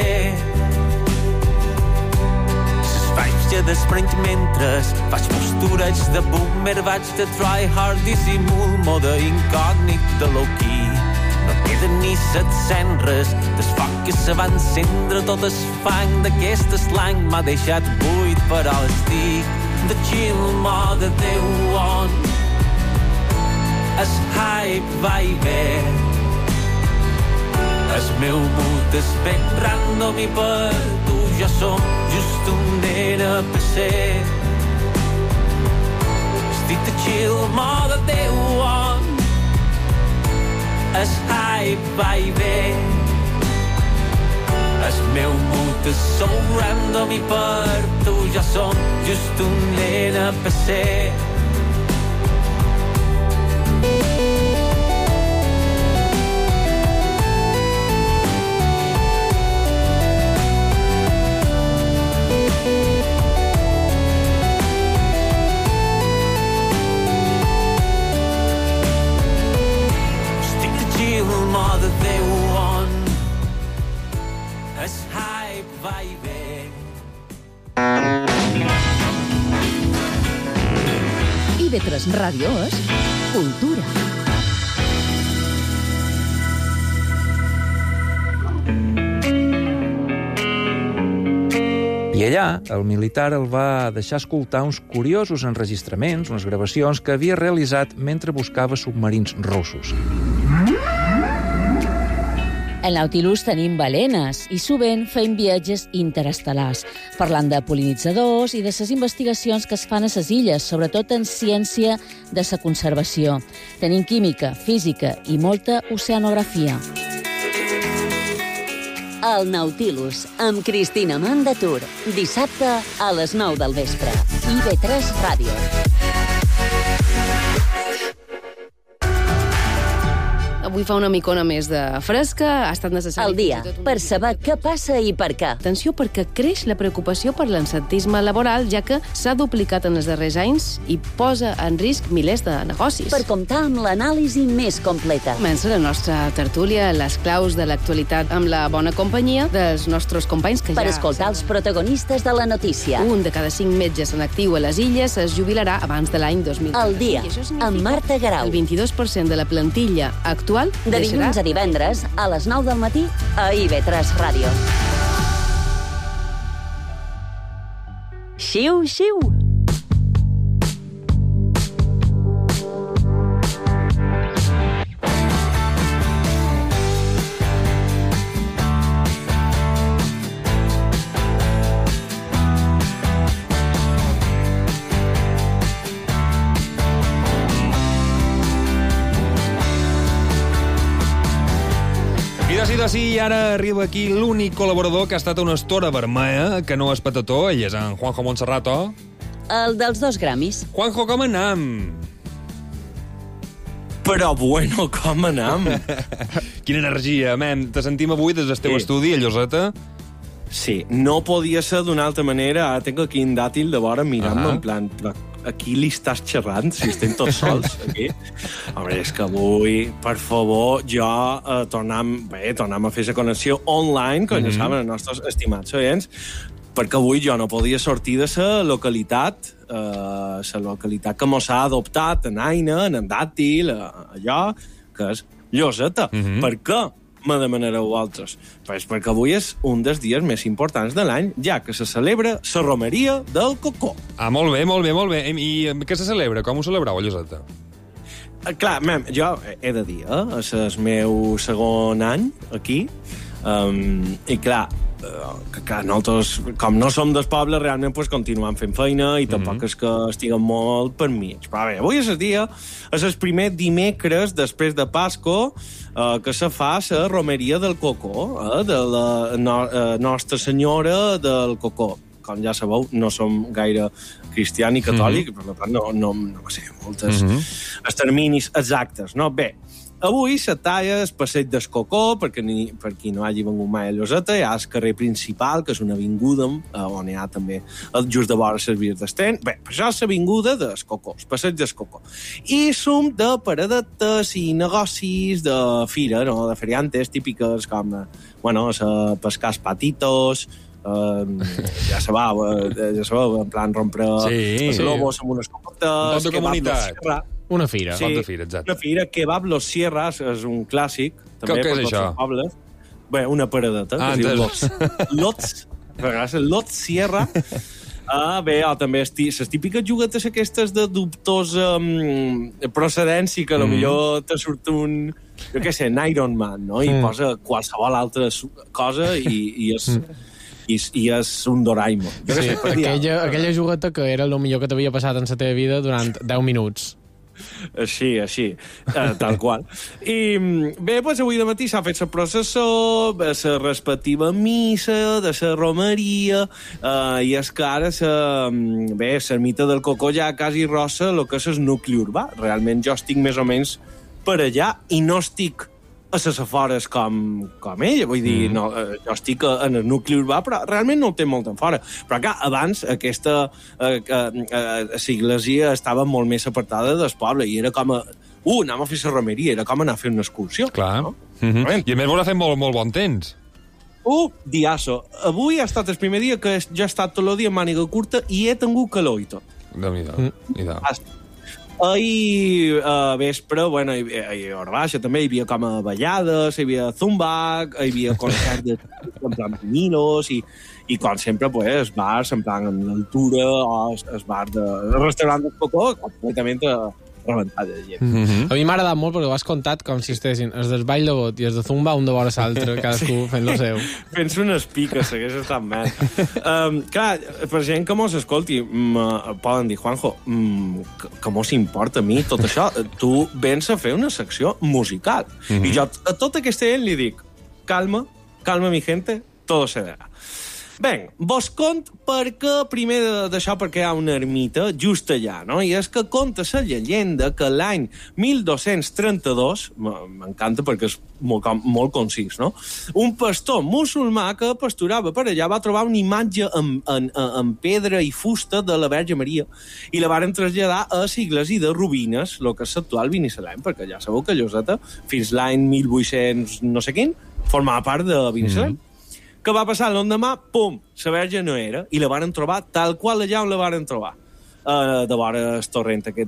Que desprenc mentre faig posturets de boomer, vaig de try hard, dissimul, mode incògnit de low-key. No queden ni 700 res, des foc que se va encendre, tot el fang d'aquest slang m'ha deixat buit, però estic de chill, mode 10 on. El hype va i ve. El meu mood és ben random i per tu jo som just un NPC. Estic de chill, mode 10 on. El hype va i ve. El meu mood és so random i per tu jo som just un NPC. Mode 10 on. El hype va i ve. IB3 Ràdio és cultura. I allà, el militar el va deixar escoltar uns curiosos enregistraments, unes gravacions que havia realitzat mentre buscava submarins russos. En Nautilus tenim balenes i sovint fem viatges interestel·lars, parlant de pol·linitzadors i de les investigacions que es fan a les illes, sobretot en ciència de la conservació. Tenim química, física i molta oceanografia. El Nautilus, amb Cristina Mandatur. Dissabte a les 9 del vespre. IB3 Ràdio. Avui fa una micona més de fresca, ha estat necessari... Al dia, per saber què passa i per què. Atenció, perquè creix la preocupació per l'absentisme laboral, ja que s'ha duplicat en els darrers anys i posa en risc milers de negocis. Per comptar amb l'anàlisi més completa. Comença la nostra tertúlia, les claus de l'actualitat amb la bona companyia dels nostres companys que per escoltar els protagonistes de la notícia. Un de cada 5 metges en actiu a les illes es jubilarà abans de l'any 2030. Al dia, amb Marta Garau. El 22% de la plantilla actual de dilluns a divendres a les 9 del matí a IB3 Ràdio. Xiu, xiu! Sí, i ara arriba aquí l'únic col·laborador que ha estat una estora vermella, que no és patató, ell és en Juanjo Montserrato. El dels 2 Grammys. Juanjo, com anam? Però bueno, com anam? Quina energia, man. Te sentim avui des del teu estudi, a Lloseta. Sí, no podia ser d'una altra manera. Ara tinc aquí un dàtil de vora mirant-me en plan... Aquí li estàs xerrant, si estem tots sols, aquí. Home, és que avui, per favor, jo tornem a fer la connexió online, com ja saben els nostres estimats oients, perquè avui jo no podia sortir de la localitat que mos ha adoptat en Aina, en Dàtil, allò, que és Lloseta. Per què me demanareu vosaltres? Pues perquè avui és un dels dies més importants de l'any, ja que se celebra la romeria del cocó. Ah, molt bé. I què se celebra? Com ho celebrau, a Lloseta? Clar, jo he de dir, és el meu segon any aquí, i clar, que nosaltres, com no som del poble, realment pues, continuem fent feina i tampoc és que estiguem molt per mig. Però bé, avui és el dia, és el primer dimecres després de Pasco que se fa la romeria del cocó, de la Nostra Senyora del Cocó. Com ja sabeu, no som gaire cristià ni catòlic, per tant no sé, moltes els terminis exactes, no? Bé, avui la talla és Passeig del Cocó, per qui no hagi vengut mai a Lloseta, hi ha el carrer principal, que és una avinguda on hi ha també just de vora les vies d'Estén. Bé, això és l'avinguda del Cocó, el Passeig del Cocó. I som de paradetes i negocis de fira, no? De feriantes típiques com, pescar els patitos, ja sabeu, en plan rompre els lobos amb unes copetes... Un cop de comunitat. Una fira. Sí, una fira, Kebab Los Sierras, és un clàssic. Què és això? Bé, una paradeta, que es diu Lots Sierra. Bé, també les típiques juguetes aquestes de dubtosa procedència, que potser te surt un, jo què sé, un Iron Man, no? I posa qualsevol altra cosa i és un Doraemon. Sí, aquella jugueta que era el millor que t'havia passat en la teva vida durant 10 minuts. Així, tal qual. I bé, doncs avui de matí s'ha fet la processó, la respectiva missa de la romeria, i és que ara l'ermita del Cocó ja quasi rossa el que és el nucli urbà. Realment jo estic més o menys per allà i no estic a les afores com ella, vull dir, no, jo estic en el nucli urbà, però realment no el té molt en fora. Però clar, abans aquesta l'església estava molt més apartada del poble i era com anem a fer la romeria, era com anar a fer una excursió. Clar. No? I a més veurà fer molt bon temps. Diasso. Avui ha estat el primer dia que jo he estat tot el dia en màniga curta i he tingut calor i tot. Déu-n'hi-do. Ahir vespre, a hora baixa també hi havia com a ballades, hi havia zumba, hi havia concerts de pininos i com sempre, pues, bars en plan en l'altura o el bar del restaurant del Cocó completament rebentat de gent. A mi m'ha agradat molt perquè ho has contat com si estessin els del ball de bot i els de zumba un de vora l'altre, cadascú fent lo seu. Penso unes piques, segueix estant bé. Clar, per gent que mos escolti, poden dir, Juanjo, que mos importa a mi tot això? Tu vens a fer una secció musical. I jo a tota aquesta gent li dic, calma mi gente, todo se dará. Bé, vos cont perquè, primer d'això, perquè hi ha una ermita just allà, no? I és que conta la llegenda que l'any 1232, m'encanta perquè és molt concís, no? Un pastor musulmà que pasturava per allà va trobar una imatge en pedra i fusta de la Verge Maria i la varen traslladar a l'església de Rubines, el que és l'actual Binissalem, perquè ja sabeu que Lloseta, fins l'any 1800 no sé quin, formava part de Binissalem. Què va passar l'endemà? Pum! La verge no era, i la varen trobar tal qual allà on la varen trobar. De vora el torrent aquest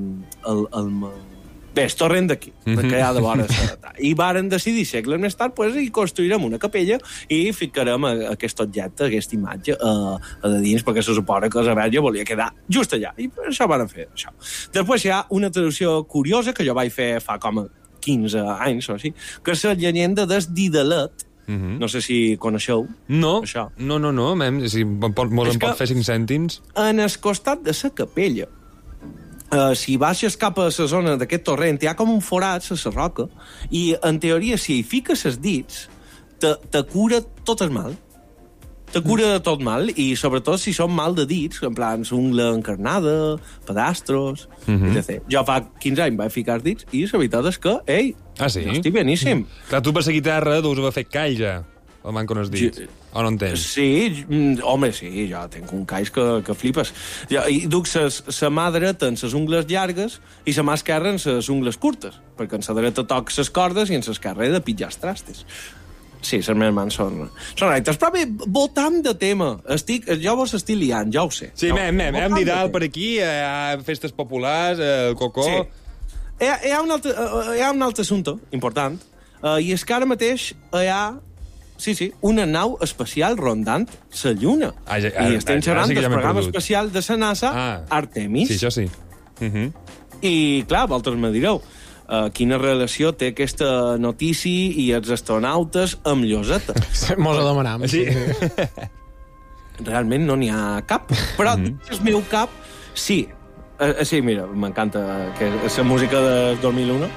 Bé, el torrent d'aquí, que hi ha de vora. I varen decidir, segles més tard, pues, hi construirem una capella i ficarem aquest objecte, aquesta imatge, a de dins, perquè se suposa que la verge volia quedar just allà. I per això van fer això. Després hi ha una traducció curiosa que jo vaig fer fa com 15 anys o així, que és la llegenda del Didalet. No sé si coneixeu. No, això. No, si em pot fer 5 cèntims. En el costat de la capella, si baixes cap a la zona d'aquest torrent, hi ha com un forat a la roca, i en teoria, si hi fiques els dits, te cura tot el mal. Te cura de tot mal, i sobretot si són mal de dits, en plan ungla encarnada, pedastros, etc. Jo fa 15 anys vaig ficar els dits, i la veritat és que, jo estic beníssim. Clar, tu per la guitarra deus haver fet call, ja. el manco no has dit. O no en tens? Sí, home, sí, jo tinc un cais que flipes. I duc sa mà dreta en ses ungles llargues i sa mà esquerra en ses ungles curtes, perquè en sa dreta toc ses cordes i en sa esquerra he de pitjar els trastes. Sí, les meves mans són rectes. Però bé, voltant de tema. Jo vos estic liant, ja ho sé. Sí, hem Didal per aquí, hi ha festes populars, el Cocó... Sí. Hi ha un altre assumpte important, i és que ara mateix hi ha una nau espacial rondant la Lluna. I estem xerrant del programa especial de la NASA, Artemis. Sí, això sí. I, clar, vosaltres me direu, quina relació té aquesta notícia i els astronautes amb Lloseta? Mos ho demanam. Sí. Realment no n'hi ha cap, però el meu cap, sí. Sí, mira, m'encanta la música de 2001.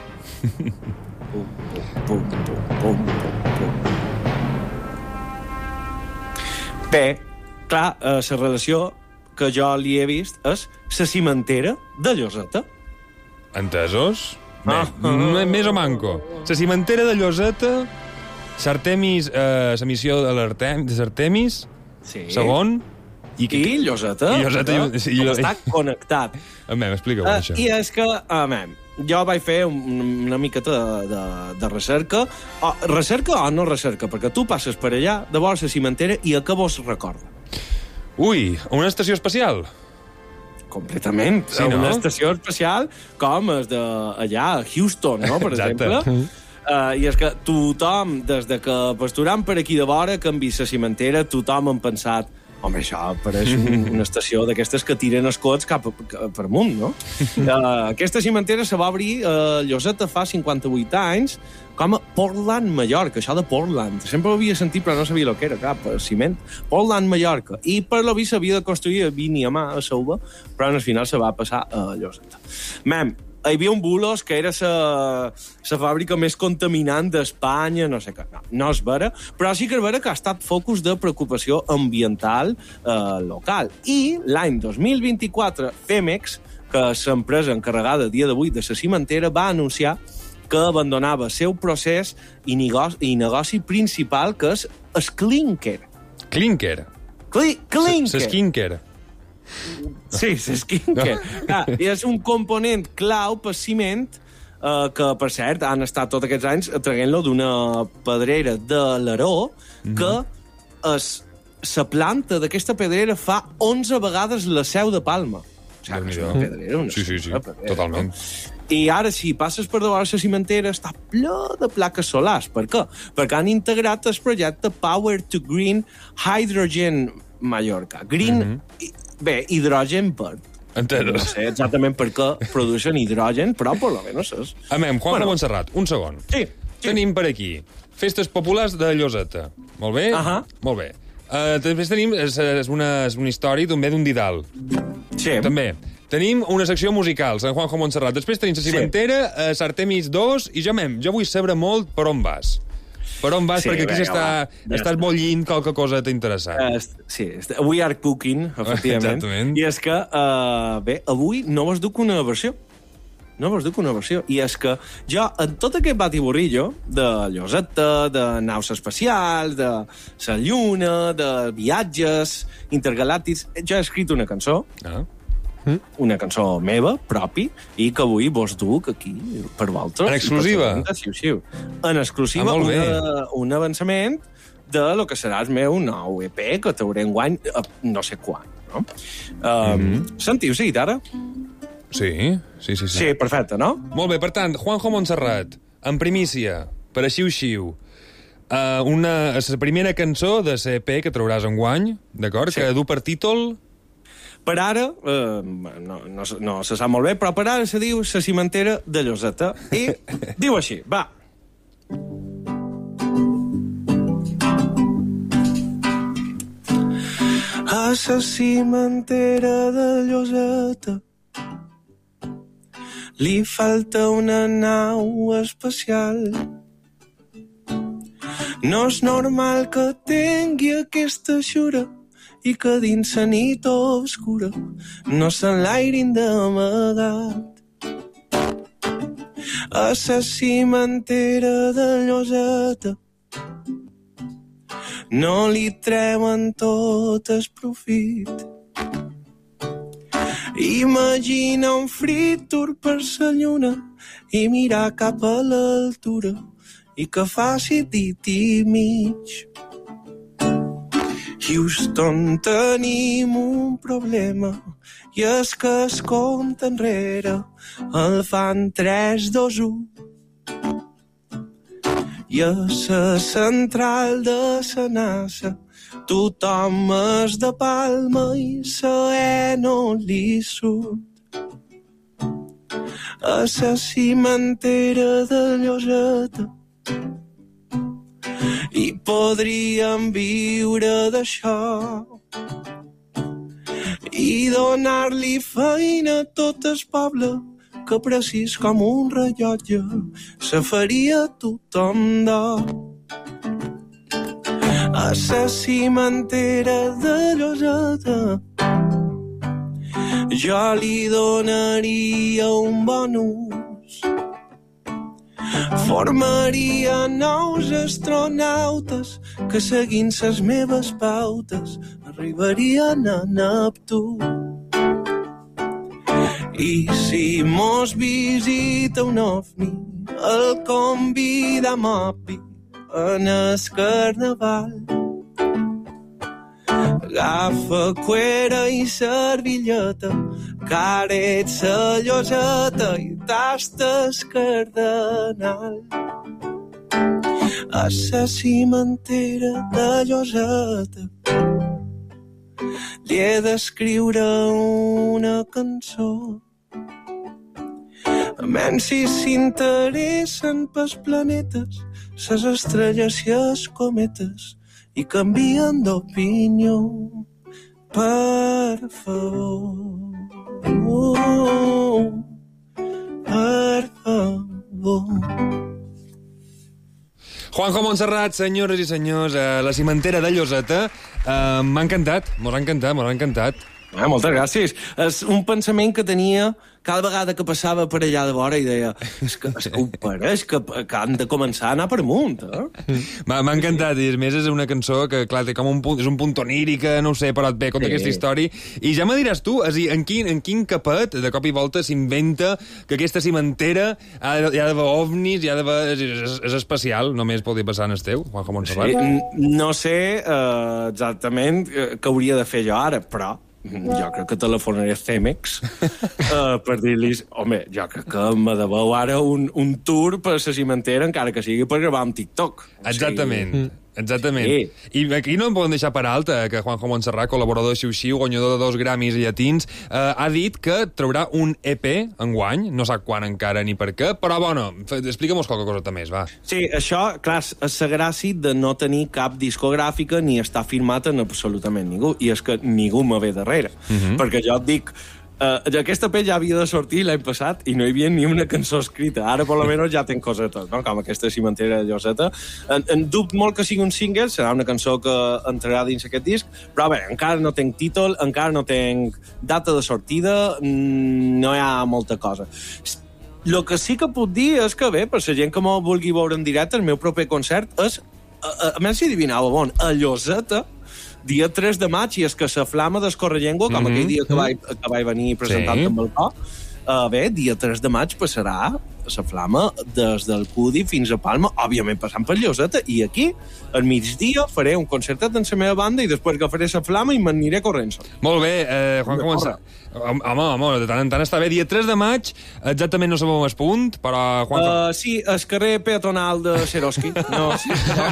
Bé, clar, la relació que jo li he vist és la cimentera de Lloseta. Entesos? Més o manco. La cimentera de Lloseta, l'Artemis, la missió de l'Artemis, segon... I Lloseta. Està connectat. Explica-ho, això. I és que, jo vaig fer una miqueta de recerca. Recerca o no recerca? Perquè tu passes per allà, de vora la cimentera, i a què vos recorda? Ui, una estació espacial? Completament. Sí, no? Una estació espacial com és d'allà a Houston, no?, per exemple. I és que tothom, des de que pasturam per aquí de vora, que han vist la cimentera, tothom han pensat home, això pareix una estació d'aquestes que tiren els coets cap per amunt, no? Aquesta cimentera se va obrir a Lloseta fa 58 anys com a Portland, Mallorca. Això de Portland. Sempre ho havia sentit, però no sabia el que era, cap, ciment. Portland, Mallorca. I per lo vist s'havia de construir a Vinyamar, a Sauva, però al final se va passar a Lloseta. Hi havia un bulos que era la fàbrica més contaminant d'Espanya, no sé què. No és vera, però sí que és vera que ha estat focus de preocupació ambiental local. I l'any 2024, Femex, que és l'empresa encarregada a dia d'avui de la cimentera, va anunciar que abandonava el seu procés i negoci principal, que és el clinker. Clinker? Clinker. Skinker. Sí, l'esquinque. I és un component clau per ciment que, per cert, han estat tots aquests anys traient-lo d'una pedrera de l'Aró que la planta d'aquesta pedrera fa 11 vegades la seu de Palma. O sigui, és una pedrera, una pedrera, totalment. I ara, si passes per davant la cimentera, està ple de plaques solars. Per què? Perquè han integrat el projecte Power to Green Hydrogen Mallorca. Green... Bé, hidrogen verd. Entesos. No sé exactament per què produeixen hidrogen, però per lo menos és. Juanjo Montserrat, un segon. Sí. Tenim per aquí festes populars de Lloseta. Molt bé? Molt bé. Després tenim una història també d'un Didal. Sí. També. Tenim una secció musical, Sant Juanjo Montserrat. Després tenim la cimentera, l'Artemis 2, i jo vull saber molt per on vas. Per on vas? Perquè aquí estàs bollint qualque cosa interessant. Sí, we are cooking, efectivament. Exactament. I és que, bé, avui no vos duc una versió. I és que jo, en tot aquest batiborrillo de Lloseta, de naus espacials, de la Lluna, de viatges intergalàctics, jo he escrit una cançó, una cançó meva, propi, i que avui vos duc aquí per vosaltres. En exclusiva? En exclusiva, un avançament de lo que serà el meu nou EP, que t'hauré enguany no sé quan. No? Sentiu la guitarra? Sí. Sí, perfecte, no? Molt bé, per tant, Juanjo Montserrat, en primícia, per a Xiu-Xiu, la primera cançó de l'EP que trauràs enguany, d'acord? Que du per títol... Per ara, no se sap molt bé, però per ara se diu La cimentera de Lloseta. I diu així, va. A la cimentera de Lloseta li falta una nau espacial. No és normal que tingui aquesta xura i que dins la nit obscura no s'enlairin d'amagat. A la cimentera de Lloseta no li treuen tot el profit. Imagina un fritur per la lluna i mirar cap a l'altura i que faci dit i mig. Houston, tenim un problema i és que es compte enrere el fan 3, 2, 1. I a la central de la NASA tothom és de Palma i la no li surt. A la cimentera de Lloseta i podríem viure d'això i donar-li feina a tot el poble que precís com un rellotge se faria tothom d'or. A la cimentera de Lloseta jo li donaria un bonus. Formaria nous astronautes que seguint les meves pautes arribarien a Neptú. I si mos visita un ovni el convidam obvi en el carnaval. Agafa cuera i servilleta, que ara ets la Lloseta i tastes cardenal. A la cimentera de Lloseta li he d'escriure una cançó. Menys si s'interessen pels planetes, les estrelles i els cometes i canvien d'opinió, per favor, per favor. Juanjo Montserrat, senyores i senyors, la cimentera de Lloseta, m'ha encantat, mos ha encantat. Moltes gràcies. És un pensament que tenia cada vegada que passava per allà de vora i deia és que ho pareix, que han de començar a anar per amunt. M'ha encantat, i a més és una cançó que, clar, té com és un punt onírica, no ho sé, però et ve conta aquesta història. I ja me diràs tu, en quin capet, de cop i volta, s'inventa que aquesta cimentera hi ha d'haver ovnis, és especial, només podria passar en el teu, Juanjo Montserrat. Sí, no sé exactament què hauria de fer jo ara, però jo crec que telefonaré a Cemex per dir-los, home, jo crec que me deveu ara un tour per la cimentera, encara que sigui per gravar un TikTok. Exactament. Sí. I aquí no em poden deixar per alta que Juanjo Montserrat, col·laborador de Xiu-Xiu, guanyador de 2 Grammys llatins, ha dit que traurà un EP enguany, no sap quan encara ni per què, però, bueno, explica'm-nos qualque coseta més, va. Sí, això, clar, és la gràcia de no tenir cap discogràfica ni estar firmat en absolutament ningú, i és que ningú me ve darrere, perquè jo et dic, aquesta EP ja havia de sortir l'any passat i no hi havia ni una cançó escrita. Ara, per almenys, ja tenc cosetes, no? Com aquesta cimentera de Lloseta. En dubte molt que sigui un single, serà una cançó que entrarà dins aquest disc, però bé, encara no tenc títol, encara no tenc data de sortida, no hi ha molta cosa. El que sí que puc dir és que, bé, per la gent que m'ho vulgui veure en directe, el meu proper concert és, a més si adivinava bon, a Lloseta, dia 3 de maig, i és que la Flama d'Escorrellengua, com aquell dia que vaig venir presentant amb el cor, bé, dia 3 de maig passarà la Flama des del Cudi fins a Palma, òbviament passant per Lloseta, i aquí, al migdia, faré un concertet amb la meva banda i després agafaré la Flama i m'aniré corrent. Molt bé, Juan Montserrat. Home, de tant en tant està bé. Dia 3 de maig, exactament no sabem el punt, però... Sí, el carrer peatonal de Seroski. No, sí.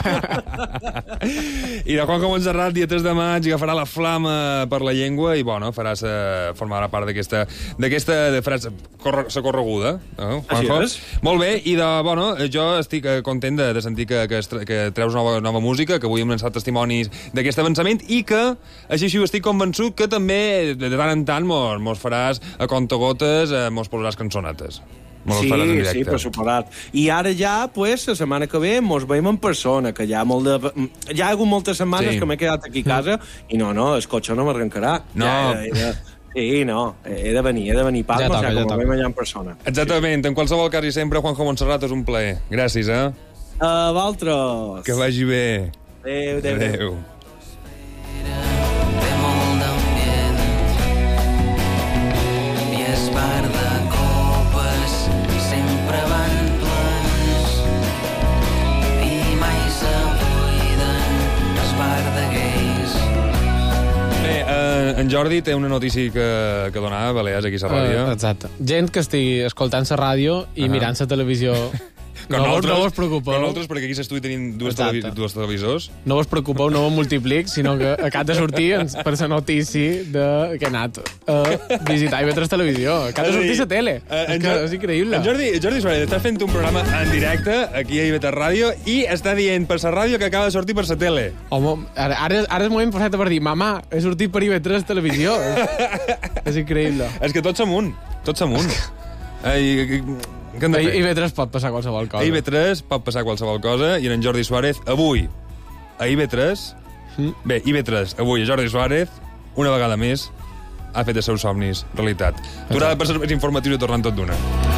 I de Juanjo Montserrat, dia 3 de maig, agafarà la Flama per la llengua i, bueno, formarà part d'aquesta frase, la correguda. Juanjo? Molt bé, i bueno, jo estic content de sentir que treus nova música, que avui hem llançat testimonis d'aquest avançament i que, així estic convençut que també, de tant en tant, mos faràs a contagotes, mos posaràs cançonetes. Sí, per suposat. I ara ja, pues, la setmana que ve mos veiem en persona, que ja ha hagut moltes setmanes que m'he quedat aquí a casa i no, el cotxe no m'arrencarà. No. Sí, no, he de venir a Palma, ja com veiem allà en persona. Exactament, en qualsevol cas i sempre, Juanjo Montserrat, és un plaer. Gràcies, A vosaltres. Que vagi bé. Adéu. Adéu. Té molt d'ambient i és bar de copes, sempre van plens i mai se buiden es bar de gais. Bé, en Jordi té una notícia que donar a Balears aquí a la ràdio. Exacte. Gent que estigui escoltant la ràdio i mirant la televisió. No vos preocupeu. Com nosaltres, perquè aquí a l'estudi tenim dues televisors. No vos preocupeu, no vos multiplic, sinó que acaba de sortir per la notícia que he anat a visitar IB3 Televisió. Acaba de sortir la tele. És increïble. Jordi Suárez està fent un programa en directe aquí a IB3 Ràdio i està dient per la ràdio que acaba de sortir per la tele. Home, ara és moment perfecte per dir mamà, he sortit per IB3 Televisió. És increïble. És que tots som un. IB3 pot passar qualsevol cosa. IB3 pot passar qualsevol cosa i en Jordi Suárez avui a IB3 bé, IB3 avui a Jordi Suárez una vegada més ha fet els seus somnis realitat. Durada per ser més informatius i tornant tot d'una.